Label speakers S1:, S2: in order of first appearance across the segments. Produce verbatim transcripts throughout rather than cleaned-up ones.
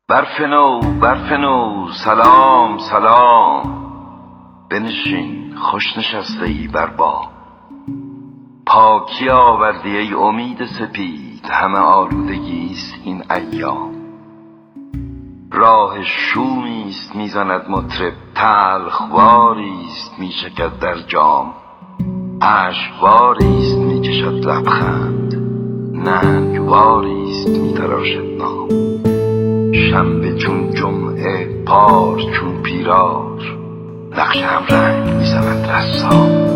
S1: برف نو برف نو سلام سلام، بنشین خوش نشسته ای بر بام. پاکی آوردی ای امید سپید، همه آلودگیست این ایام. راه شومیست میزند مطرب، تلخواریست میچکد در جام. اشکواریست میکشد لبخند، ننگواریست میتراشد نام. شنبه چون جمعه، پار چون پیرار، نقش هم رنگ میزند رسام.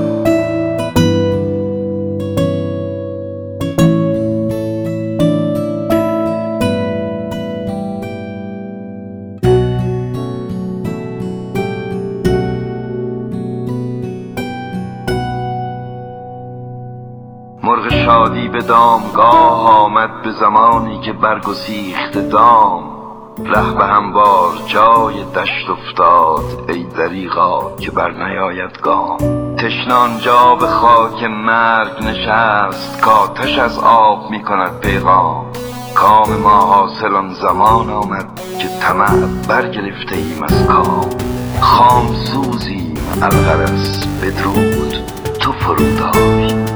S1: مرغ شادی به دامگاه آمد، به زمانی که برگسیخت دام. ره به هموار جای دشت افتاد، ای دریغا که بر نیاید گام. تشنه آنجا به خاک مرگ نشست، کآتش از آب می کند پیغام. کام ما حاصل آن زمان آمد، که طمع برگرفته ایم از کام. خام سوزیم الغرض بدرود، تو فرود آی